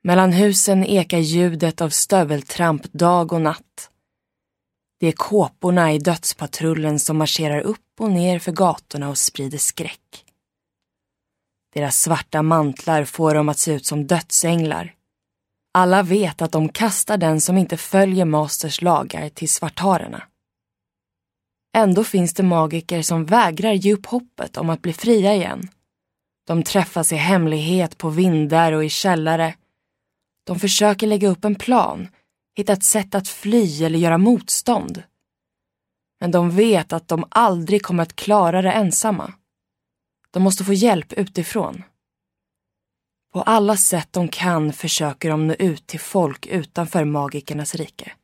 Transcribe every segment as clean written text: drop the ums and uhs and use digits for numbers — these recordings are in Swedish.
Mellan husen ekar ljudet av stöveltramp dag och natt. Det är kåporna i dödspatrullen som marscherar upp och ner för gatorna och sprider skräck. Deras svarta mantlar får dem att se ut som dödsänglar. Alla vet att de kastar den som inte följer Masters lagar till svartarerna. Ändå finns det magiker som vägrar ge upp hoppet om att bli fria igen. De träffas i hemlighet på vindar och i källare. De försöker lägga upp en plan, hitta ett sätt att fly eller göra motstånd. Men de vet att de aldrig kommer att klara det ensamma. De måste få hjälp utifrån. På alla sätt de kan försöker de nå ut till folk utanför magikernas rike.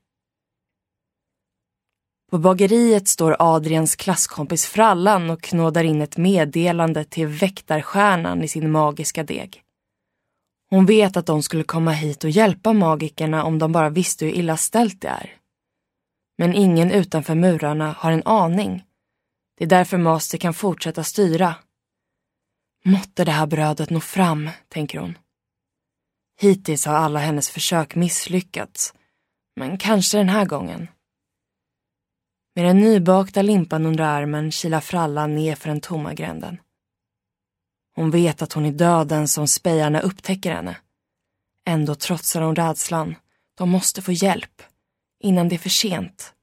På bageriet står Adrians klasskompis Frallan och knådar in ett meddelande till väktarstjärnan i sin magiska deg. Hon vet att de skulle komma hit och hjälpa magikerna om de bara visste hur illa ställt det är. Men ingen utanför murarna har en aning. Det är därför Master kan fortsätta styra. Måtte det här brödet nå fram, tänker hon. Hittills har alla hennes försök misslyckats, men kanske den här gången. Med den nybakta limpan under armen kilar Frallan ner för den tomma gränden. Hon vet att hon är döden som spejarna upptäcker henne. Ändå trotsar hon rädslan. De måste få hjälp, innan det är för sent.